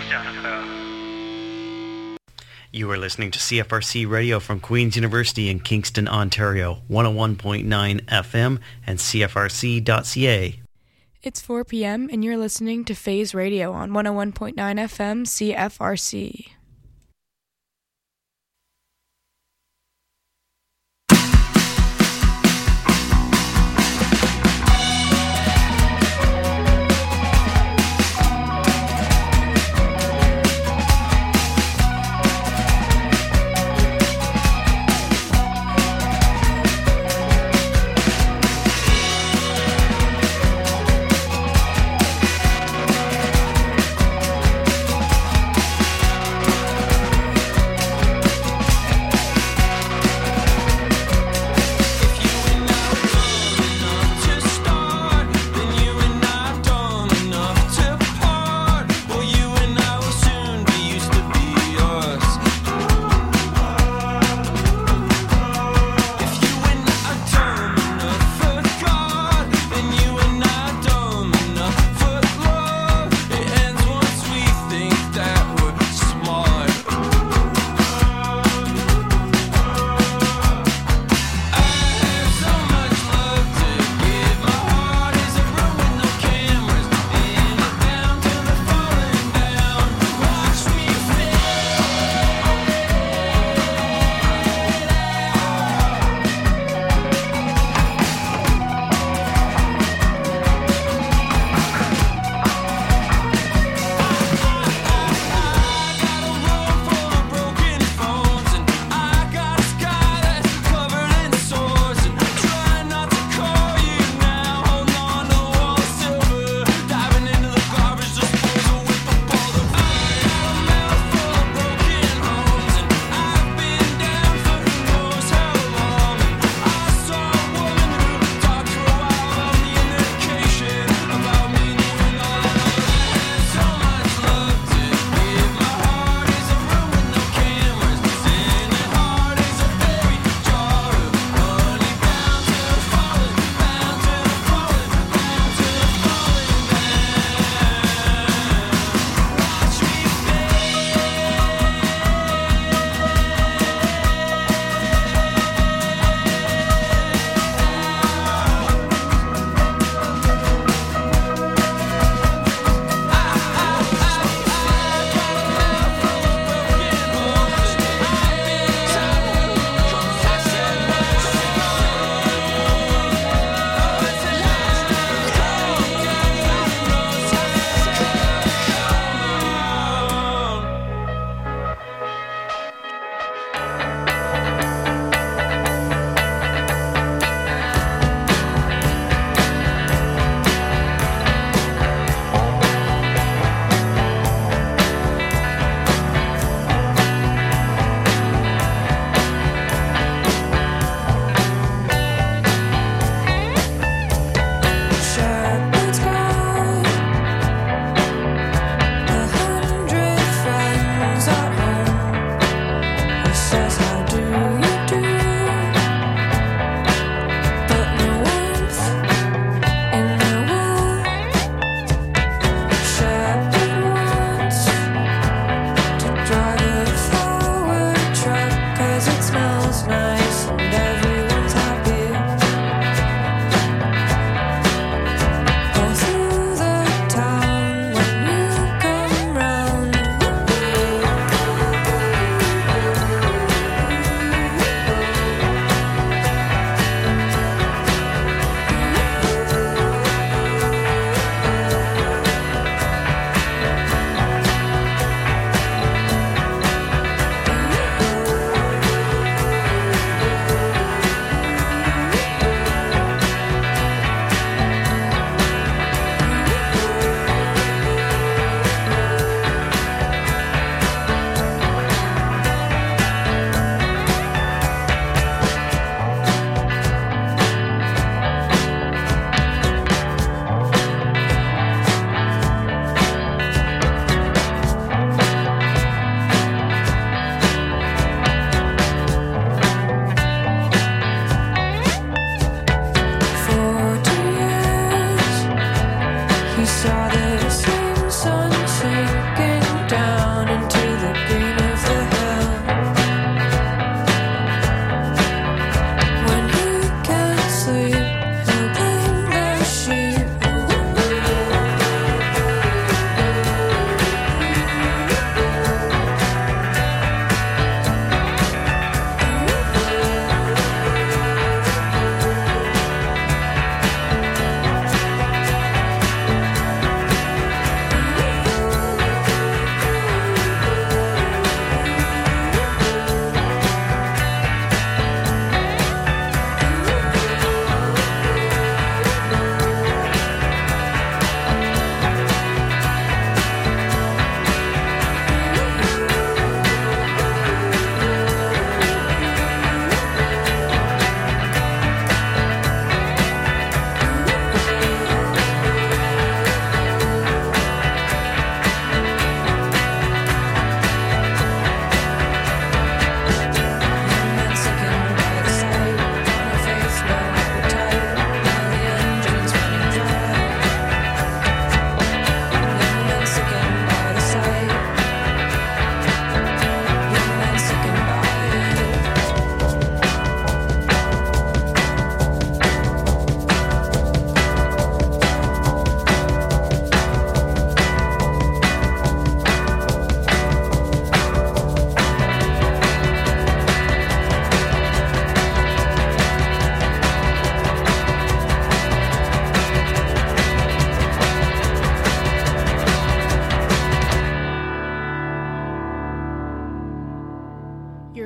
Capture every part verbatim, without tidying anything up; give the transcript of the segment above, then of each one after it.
You are listening to C F R C Radio from Queen's University in Kingston, Ontario, one oh one point nine F M and C F R C dot C A. It's four p.m. and you're listening to Phase Radio on one oh one point nine F M C F R C.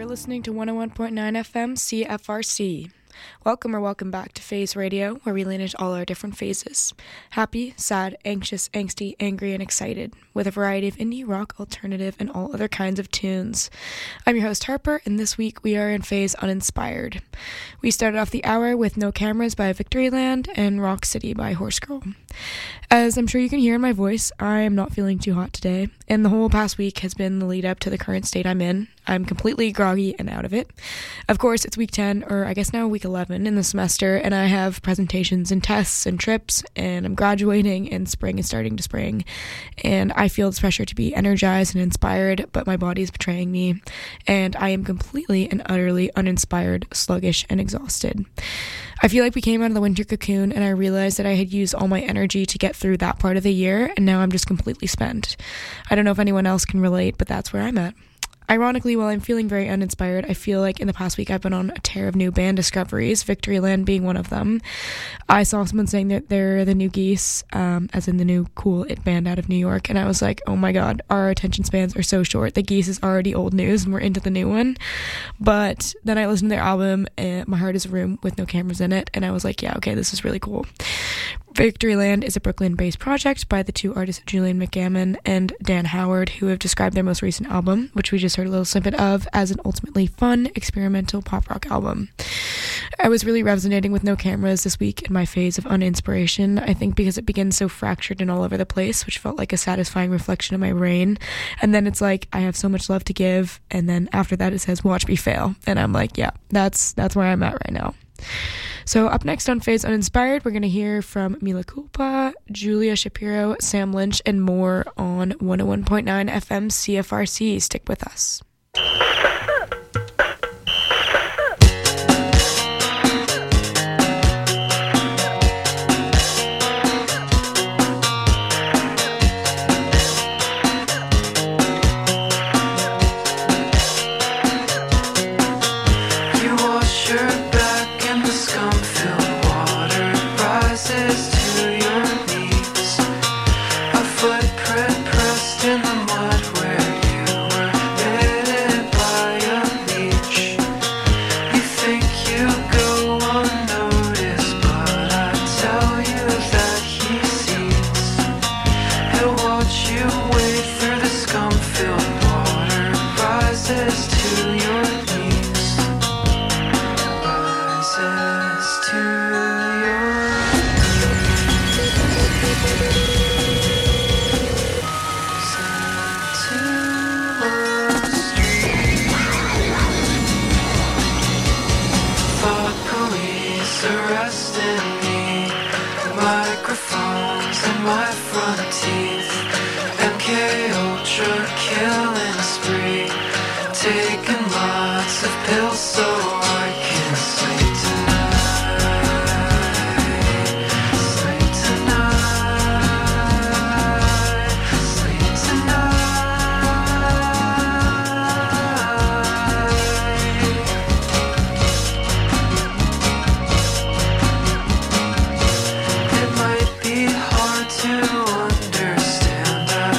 listening to one oh one point nine F M C F R C. Welcome or welcome back to Phase Radio, where we lean into all our different phases. Happy, sad, anxious, angsty, angry, and excited, with a variety of indie, rock, alternative, and all other kinds of tunes. I'm your host, Harper, and this week we are in Phase Uninspired. We started off the hour with No Cameras by Victoryland and Rock City by Horse Girl. As I'm sure you can hear in my voice, I am not feeling too hot today, and the whole past week has been the lead up to the current state I'm in. I'm completely groggy and out of it. Of course, it's week ten, or I guess now week eleven in the semester, and I have presentations and tests and trips, and I'm graduating, and spring is starting to spring, and I feel this pressure to be energized and inspired, but my body is betraying me, and I am completely and utterly uninspired, sluggish, and exhausted. I feel like we came out of the winter cocoon, and I realized that I had used all my energy to get through that part of the year, and now I'm just completely spent. I don't know if anyone else can relate, but that's where I'm at. Ironically, while I'm feeling very uninspired, I feel like in the past week I've been on a tear of new band discoveries, Victoryland being one of them. I saw someone saying that they're the new Geese, um, as in the new cool it band out of New York, and I was like, oh my god, our attention spans are so short. The Geese is already old news and we're into the new one. But then I listened to their album, and My Heart is a Room with No Cameras in it, and I was like, yeah, okay, this is really cool. Victoryland is a Brooklyn-based project by the two artists Julian McGammon and Dan Howard, who have described their most recent album, which we just heard a little snippet of, as an ultimately fun, experimental pop rock album. I was really resonating with No Cameras this week in my phase of uninspiration, I think because it begins so fractured and all over the place, which felt like a satisfying reflection of my brain, and then it's like, I have so much love to give, and then after that it says, watch me fail, and I'm like, yeah, that's that's where I'm at right now. So up next on Phase Uninspired, we're going to hear from Mila Kulpa, Julia Shapiro, Sam Lynch, and more on one oh one point nine F M C F R C. Stick with us. In the mud where you were bitten by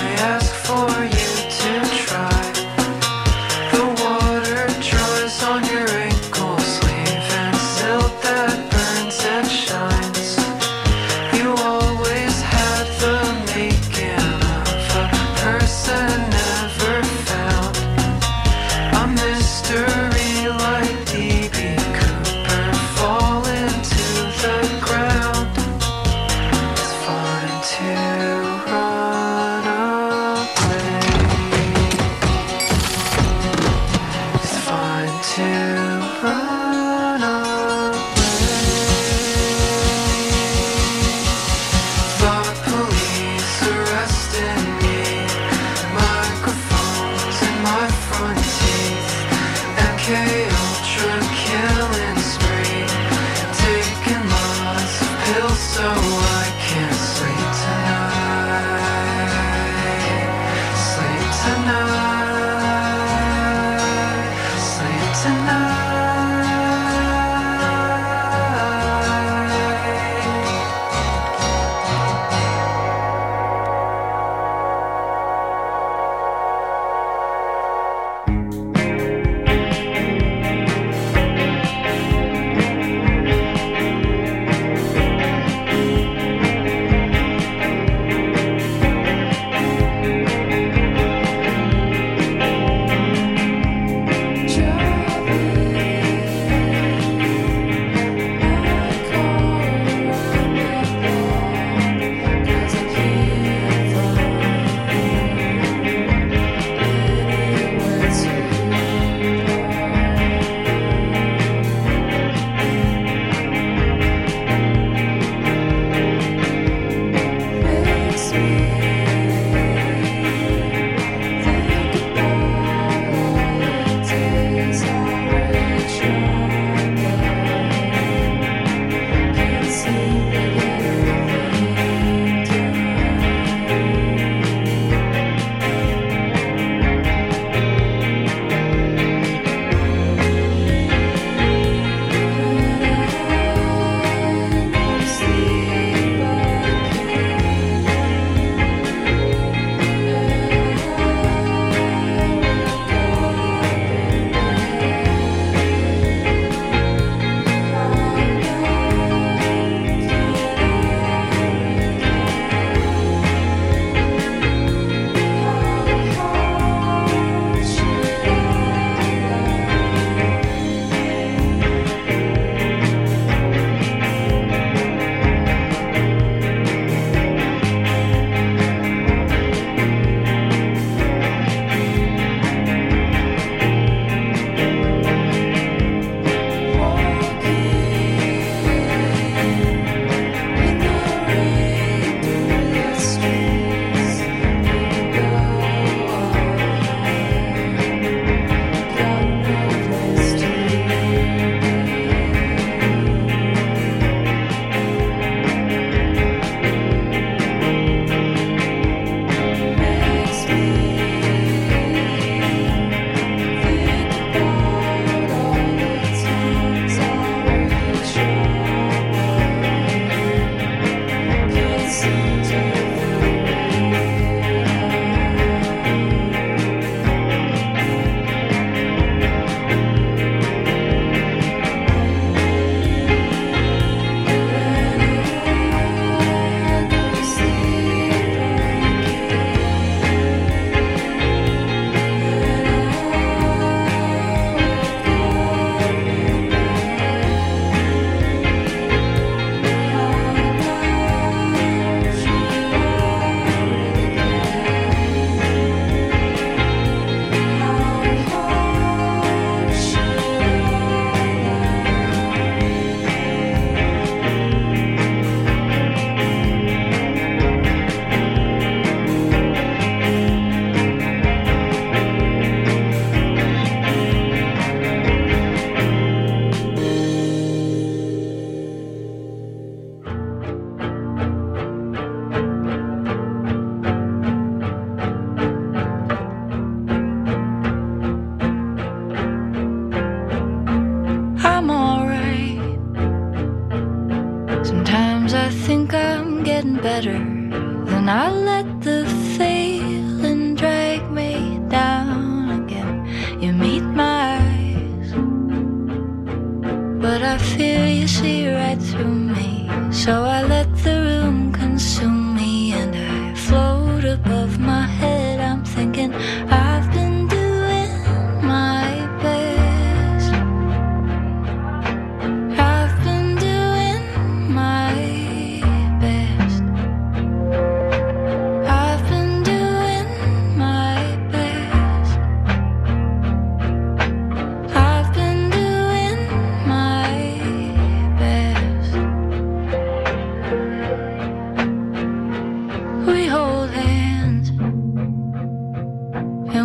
on your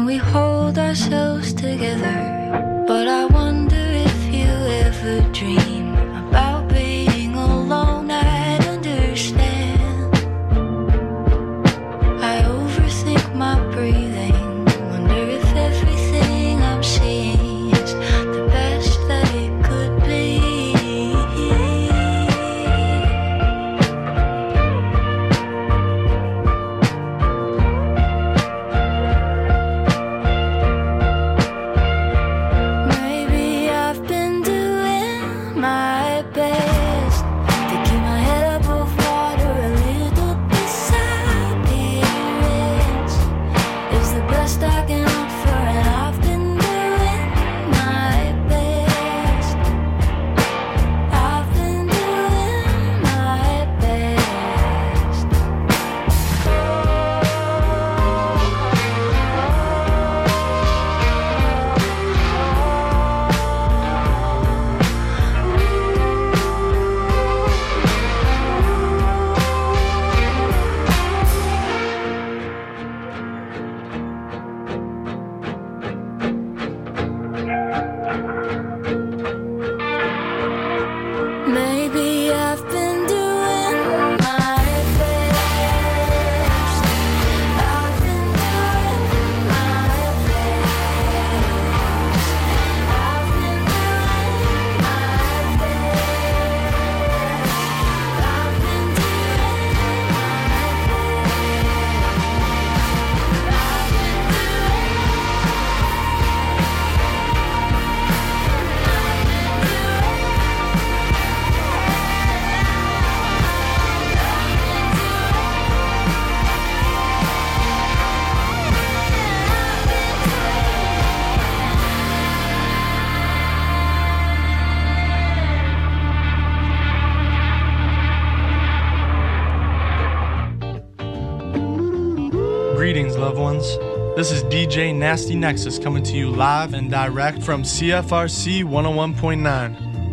we hold ourselves together. But I wonder if you ever dream about being alone. I'd understand. I overthink my breathing, wonder if everything I'm seeing is the best that it could be. Maybe I've been doing my best to keep my head above water. A little disappearance is the best I can offer, and I've been doing my best. I've been doing my best. Maybe I've been doing my best. I've been doing my best. I've been doing my best. I've been doing Greetings, loved ones. This is D J Nasty Nexus coming to you live and direct from C F R C one oh one point nine.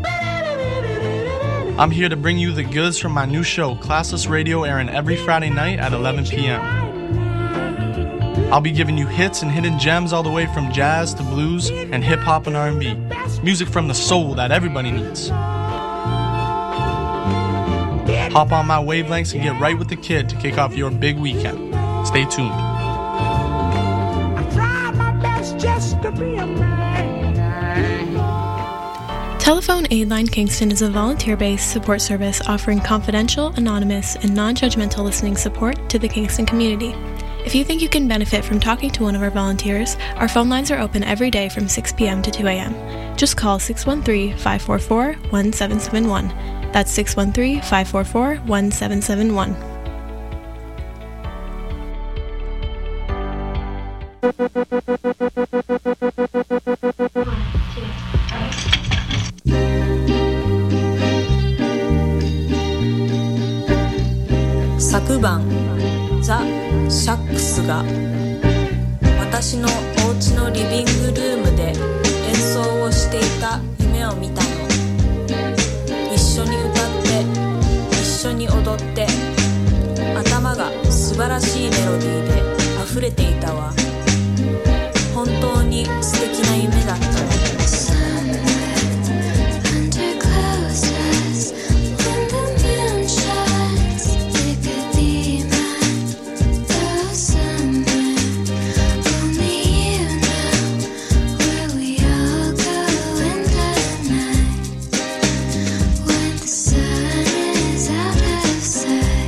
I'm here to bring you the goods from my new show, Classless Radio, airing every Friday night at eleven p.m. I'll be giving you hits and hidden gems all the way from jazz to blues and hip-hop and R and B. Music from the soul that everybody needs. Hop on my wavelengths and get right with the kid to kick off your big weekend. Stay tuned. I try my best just to be a man. Telephone Aid Line Kingston is a volunteer-based support service offering confidential, anonymous, and non-judgmental listening support to the Kingston community. If you think you can benefit from talking to one of our volunteers, our phone lines are open every day from six p.m. to two a.m. Just call six one three, five four four, one seven seven one. That's six one three, five four four, one seven seven one. 昨晩ザ・シャックスが私のお家のリビングルームで演奏をしていた夢を見たの。一緒に歌って一緒に踊って頭が素晴らしいメロディーで溢れていたわ。本当に素敵な夢だったの。 Sad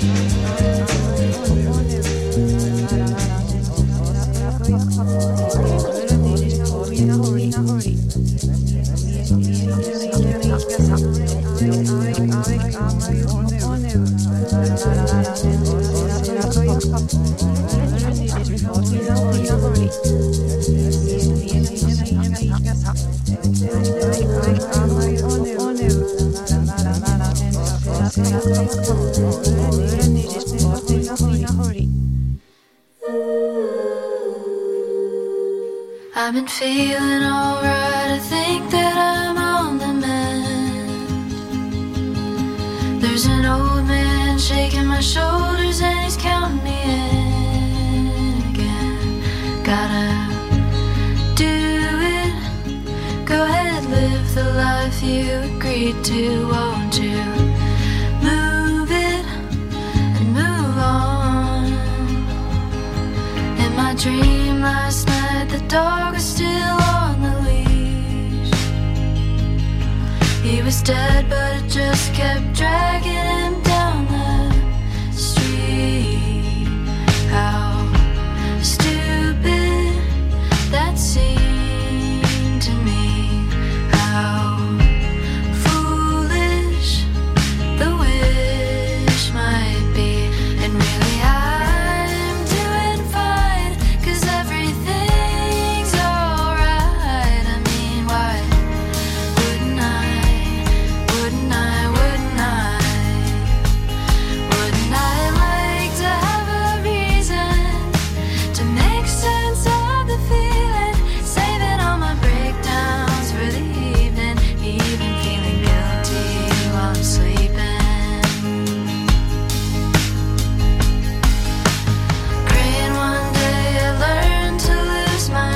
I've been feeling alright, I think that I'm on the mend. There's an old man shaking my shoulders and he's counting me in again. Gotta do it, go ahead, live the life you agreed to, won't you? Move it and move on. In my dream last night, the dog was still on the leash. He was dead, but it just kept dragging him down the street. How stupid that seemed to me. How foolish the wish might be. And really I'm doing fine, 'cause everything's alright. I mean, why wouldn't I, wouldn't I, wouldn't I, wouldn't I like to have a reason to make sense of the feeling, saving all my breakdowns for the evening, even feeling guilty while I'm sleeping. Praying one day I learn to lose my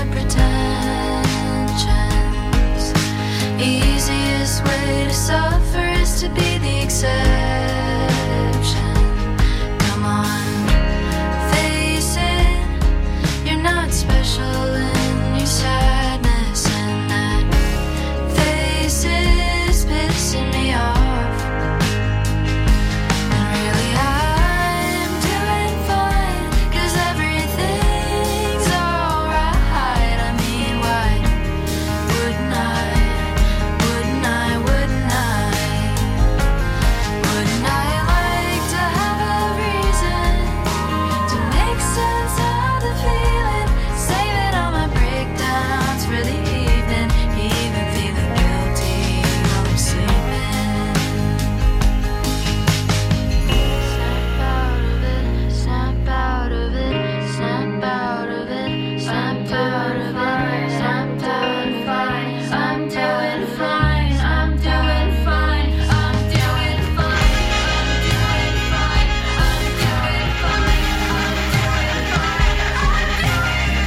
pretensions. Easiest way to suffer is to be the exception. Come on, face it, you're not special in your sadness, and that face is pissing me off. And really I'm doing fine, 'cause everything's alright. I mean, why wouldn't I, wouldn't I, wouldn't I, wouldn't I like to have a reason to make sense of the feeling, saving all my breakdowns for the evening, even feeling guilty while I'm sleeping. Snap out of it, snap out of it, snap out of it, snap out of it, snap out of it. I'm doing fine, I'm doing fine, I'm doing fine, I'm doing fine, I'm doing fine, I'm doing fine, I'm doing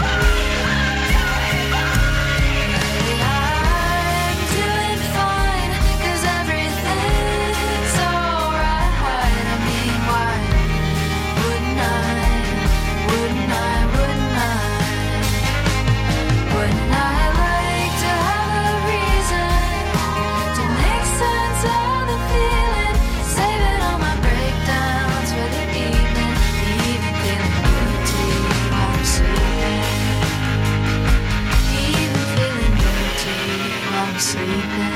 fine. Really, I'm doing fine, 'cause everything's alright. I mean, why wouldn't I, wouldn't I, wouldn't I, wouldn't I like to have a reason to make sense of the feeling, saving all my breakdowns for the evening, even feeling guilty while I'm sleeping, even feeling guilty while I'm sleeping.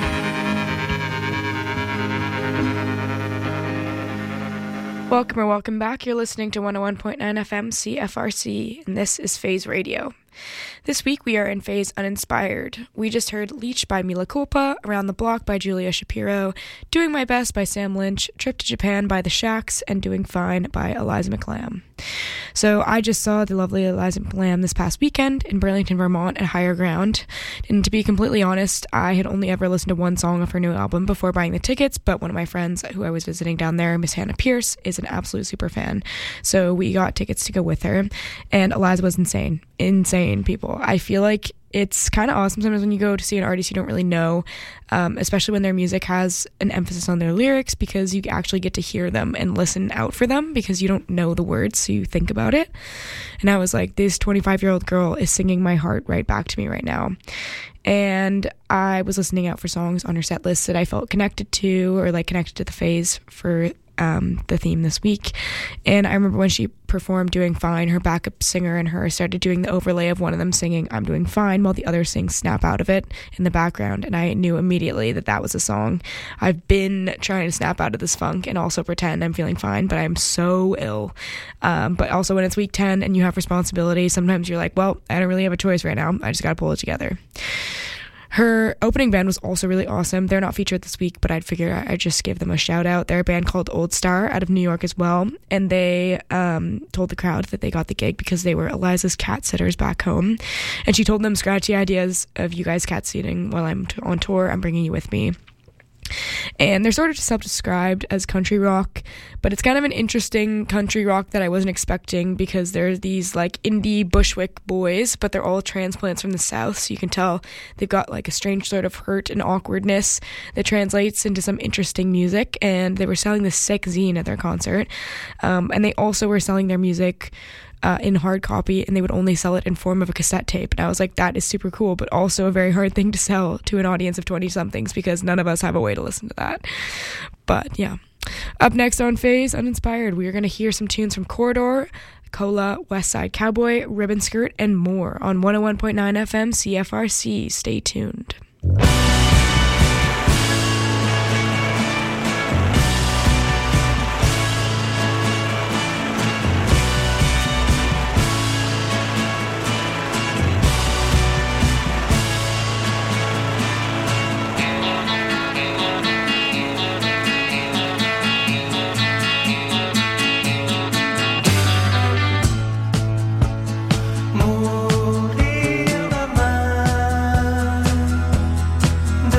Welcome or welcome back. You're listening to one oh one point nine F M C F R C, and this is Phase Radio. This week we are in Phase Uninspired. We just heard Leech by Mila Culpa, Around the Block by Julia Shapiro, Doing My Best by Sam Lynch, Trip to Japan by The Shacks, and Doing Fine by Eliza McLam. So I just saw the lovely Eliza McLam this past weekend in Burlington, Vermont at Higher Ground. And to be completely honest, I had only ever listened to one song of her new album before buying the tickets, but one of my friends who I was visiting down there, Miss Hannah Pierce, is an absolute super fan. So we got tickets to go with her, and Eliza was insane. Insane, people. I feel like it's kind of awesome sometimes when you go to see an artist you don't really know, um, especially when their music has an emphasis on their lyrics, because you actually get to hear them and listen out for them because you don't know the words, so you think about it. And I was like, this twenty-five-year-old girl is singing my heart right back to me right now. And I was listening out for songs on her set list that I felt connected to, or like connected to the phase for um, the theme this week. And I remember when she performed Doing Fine, her backup singer and her started doing the overlay of one of them singing I'm Doing Fine while the other sings Snap Out of It in the background, and I knew immediately that that was a song. I've been trying to snap out of this funk and also pretend I'm feeling fine, but I'm so ill. Um, but also when it's week ten and you have responsibility, sometimes you're like, well, I don't really have a choice right now. I just gotta pull it together. Her opening band was also really awesome. They're not featured this week, but I'd figure I'd just give them a shout out. They're a band called Old Star out of New York as well. And they um, told the crowd that they got the gig because they were Eliza's cat sitters back home. And she told them, scratchy ideas of you guys cat sitting while I'm t- on tour. I'm bringing you with me. And they're sort of self-described as country rock, but it's kind of an interesting country rock that I wasn't expecting because they're these like indie Bushwick boys, but they're all transplants from the South, so you can tell they've got like a strange sort of hurt and awkwardness that translates into some interesting music. And they were selling this sick zine at their concert, um, and they also were selling their music Uh, in hard copy, and they would only sell it in form of a cassette tape. And I was like, that is super cool, but also a very hard thing to sell to an audience of twenty somethings because none of us have a way to listen to that. But yeah. Up next on Phase Uninspired, we are going to hear some tunes from Corridor, Cola, West Side Cowboy, Ribbon Skirt, and more on one oh one point nine F M C F R C. Stay tuned. Morir da mar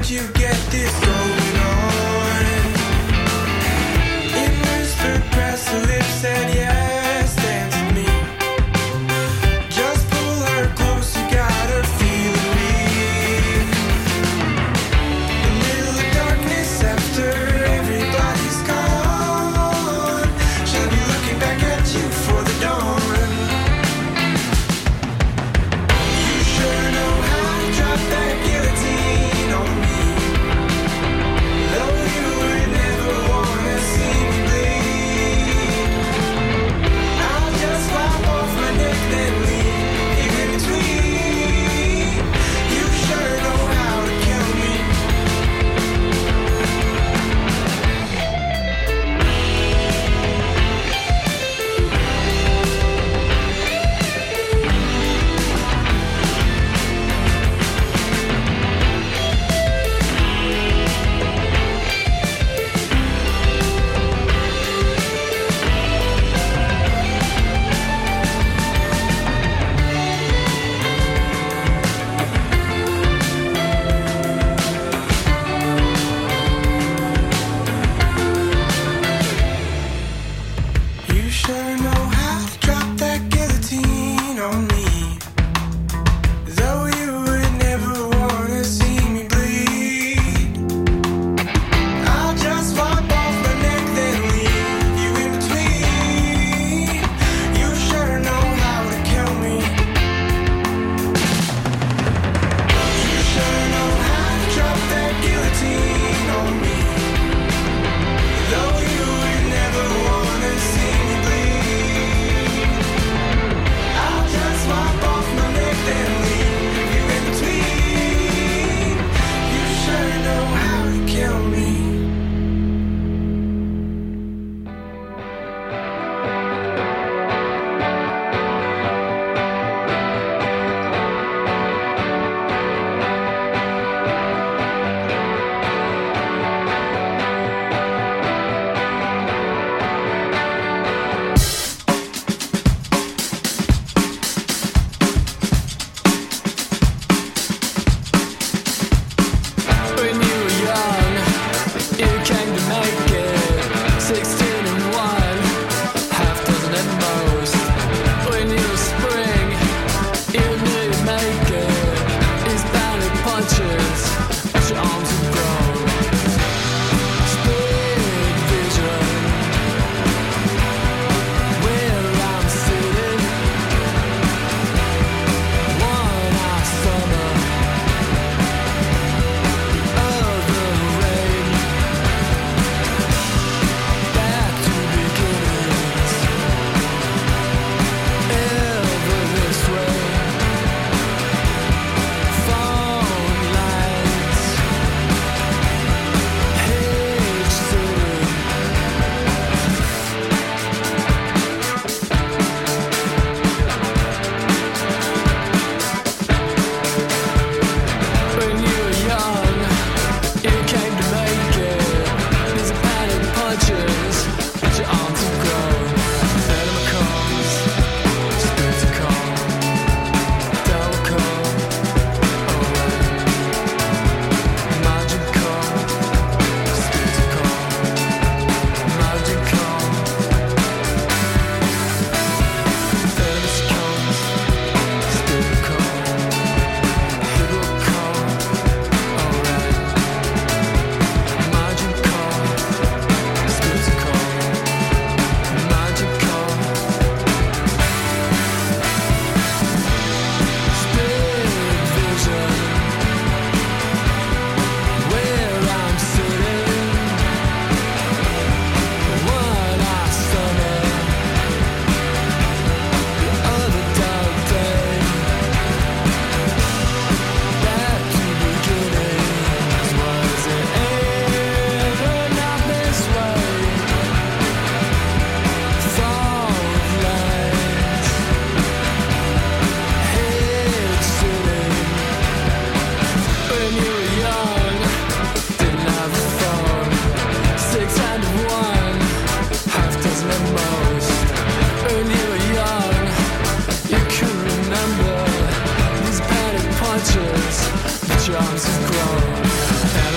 arms have grown.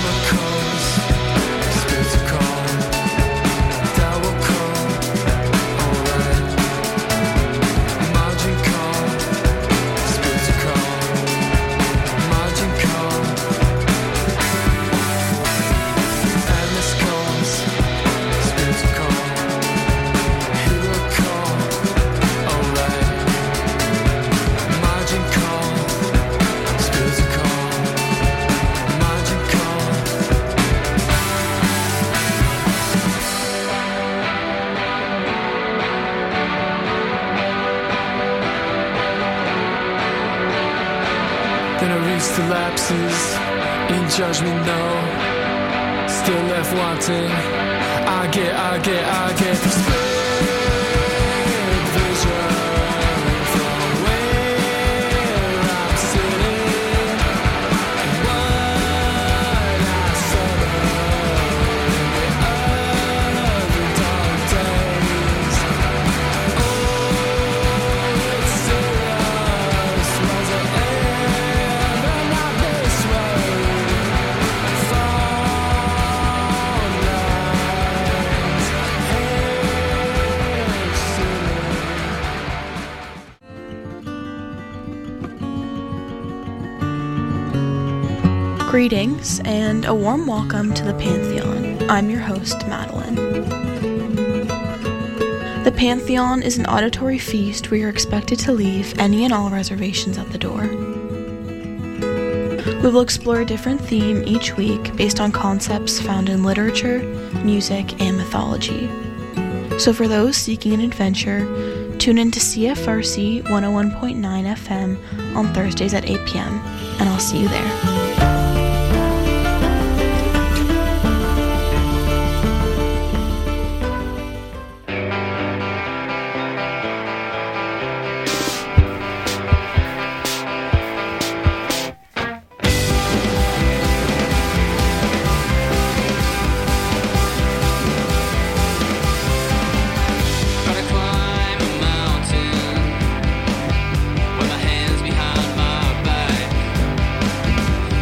Then I reached the lapses in judgment, no. Still left wanting. I get, I get, I get this split vision from where I'm sitting. And what I saw in the other dark days. Oh, it's serious. Was it ever not this way? Phone lines, Greetings and a warm welcome to the Pantheon. I'm your host, Madeline. The Pantheon is an auditory feast where you're expected to leave any and all reservations at the door. We will explore a different theme each week based on concepts found in literature, music, and mythology. So for those seeking an adventure, tune in to C F R C one oh one point nine F M on Thursdays at eight p.m., and I'll see you there. Gotta climb a mountain with my hands behind my back.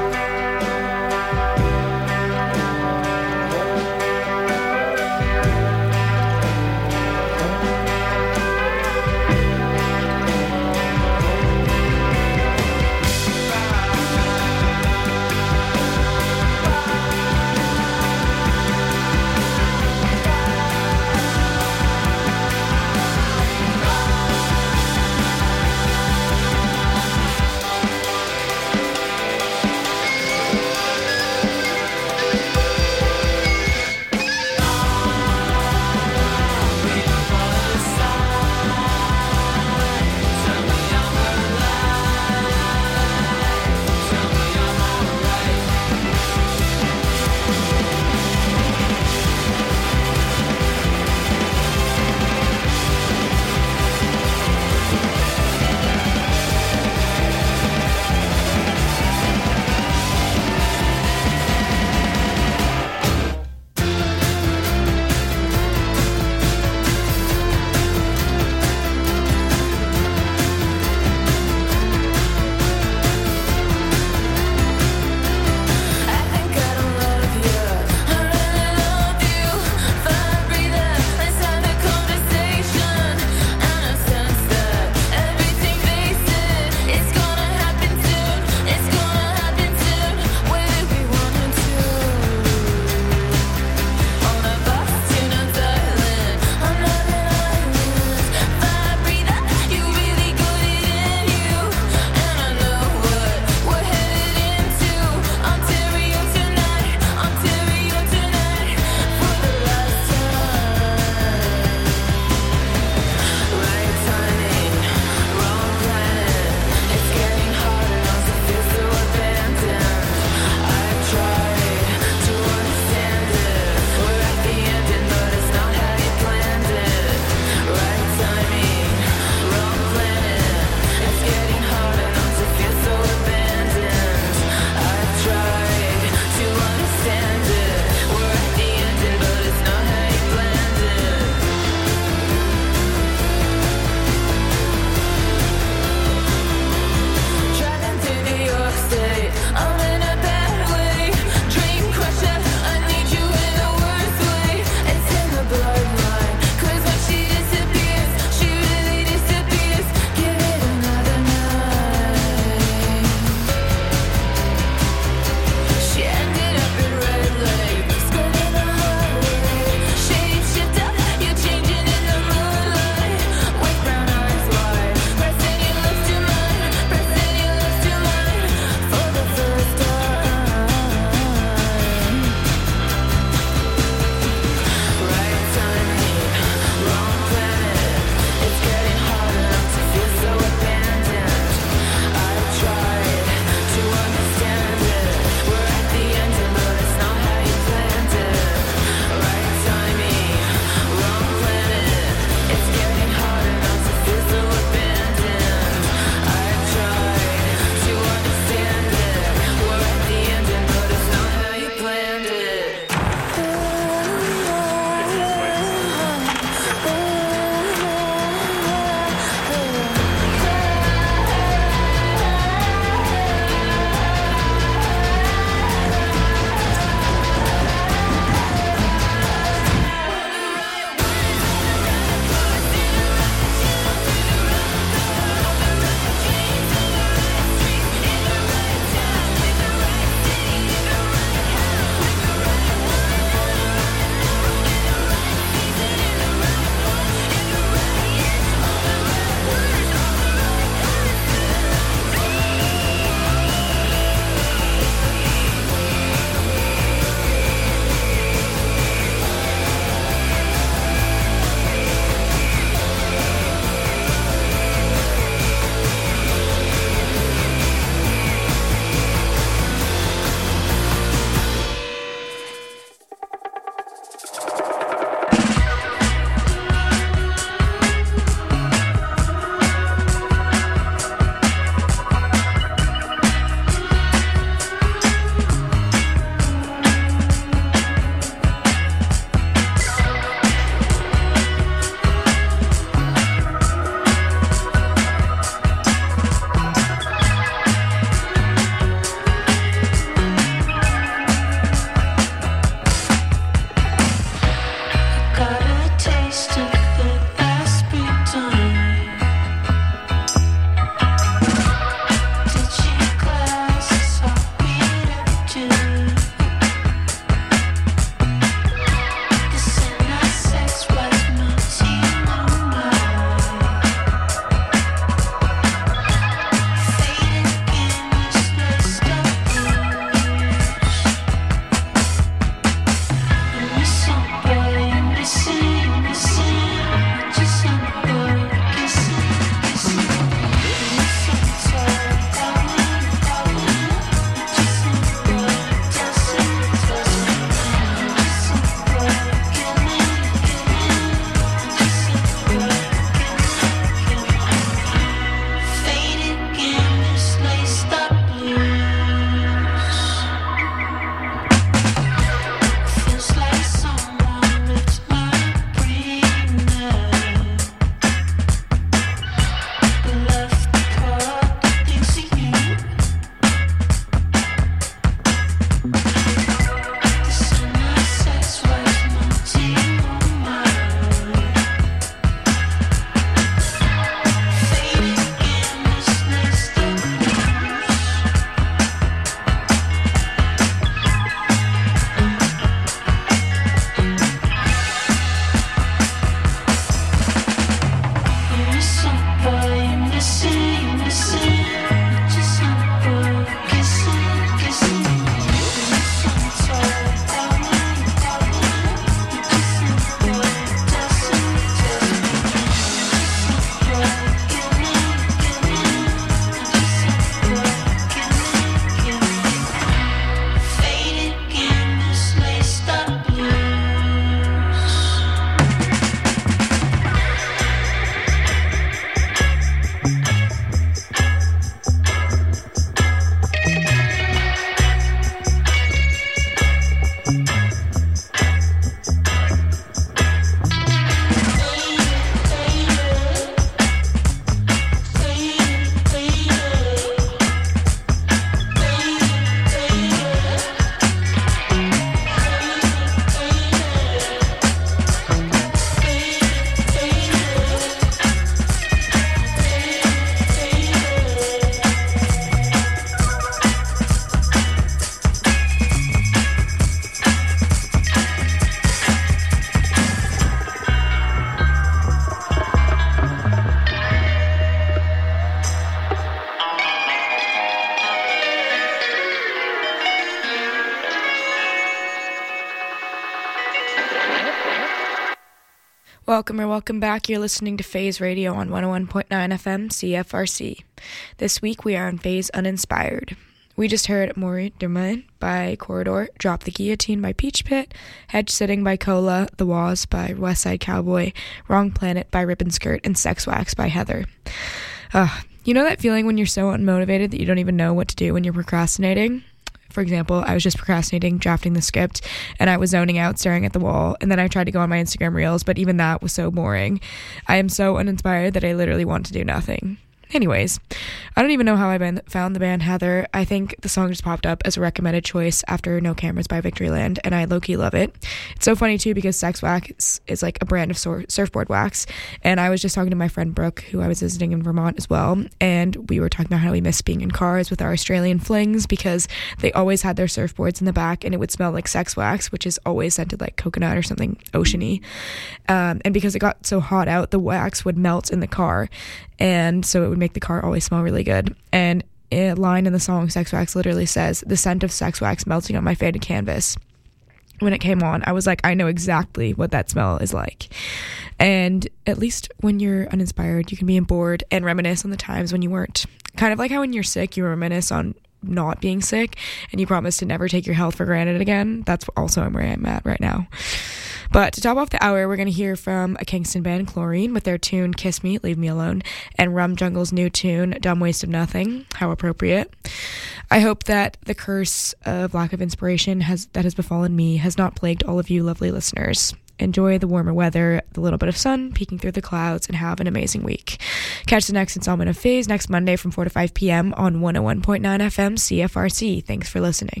Welcome or welcome back. You're listening to Phase Radio on one oh one point nine F M C F R C. This week we are on Phase Uninspired. We just heard Mourir Demain by Corridor, Drop the Guillotine by Peach Pit, Hedge Sitting by Cola, The Waz by West Side Cowboy, Wrong Planet by Ribbon Skirt, and Sex Wax by Heather. Uh, you know that feeling when you're so unmotivated that you don't even know what to do when you're procrastinating? For example, I was just procrastinating, drafting the script, and I was zoning out, staring at the wall, and then I tried to go on my Instagram Reels, but even that was so boring. I am so uninspired that I literally want to do nothing. Anyways, I don't even know how I been, found the band Heather. I think the song just popped up as a recommended choice after No Cameras by Victoryland, and I low-key love it. It's so funny, too, because Sex Wax is like a brand of sur- surfboard wax, and I was just talking to my friend Brooke, who I was visiting in Vermont as well, and we were talking about how we miss being in cars with our Australian flings because they always had their surfboards in the back, and it would smell like sex wax, which is always scented like coconut or something oceany. Um, and because it got so hot out, the wax would melt in the car, and so it would make the car always smell really good. And a line in the song Sex Wax literally says, "The scent of sex wax melting on my faded canvas." When it came on, I was like, I know exactly what that smell is like. And at least when you're uninspired, you can be bored and reminisce on the times when you weren't. Kind of like how when you're sick, you reminisce on not being sick and you promise to never take your health for granted again. That's also where I'm at right now. But to top off the hour, we're going to hear from a Kingston band, Chlorine, with their tune Kiss Me, Leave Me Alone, and Rum Jungle's new tune, Dumb Waste of Nothing. How appropriate. I hope that the curse of lack of inspiration has that has befallen me has not plagued all of you lovely listeners. Enjoy the warmer weather, the little bit of sun peeking through the clouds, and have an amazing week. Catch the next installment of Phase next Monday from four to five p.m. on one oh one point nine F M C F R C. Thanks for listening.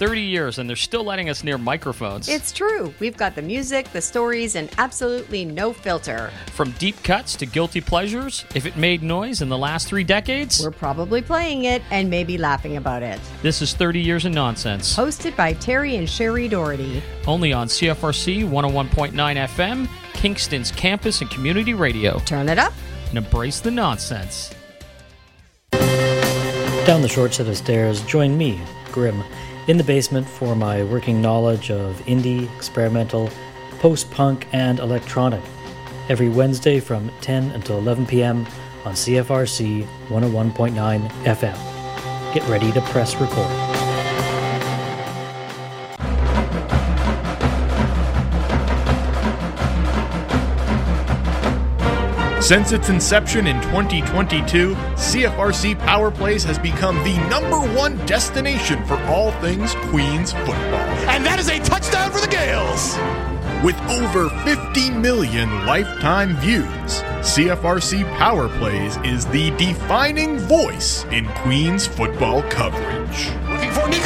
thirty years, and they're still letting us near microphones. It's true. We've got the music, the stories, and absolutely no filter. From deep cuts to guilty pleasures, if it made noise in the last three decades, we're probably playing it and maybe laughing about it. This is thirty Years of Nonsense. Hosted by Terry and Sherry Doherty. Only on C F R C one oh one point nine F M, Kingston's campus and community radio. Turn it up and embrace the nonsense. Down the short set of stairs, join me, Grim, in the basement for my working knowledge of indie, experimental, post-punk, and electronic. Every Wednesday from ten until eleven p.m. on C F R C one oh one point nine F M. Get ready to press record. Since its inception in twenty twenty-two, C F R C Power Plays has become the number one destination for all things Queens football. And that is a touchdown for the Gales! With over fifty million lifetime views, C F R C Power Plays is the defining voice in Queens football coverage. Looking for Nico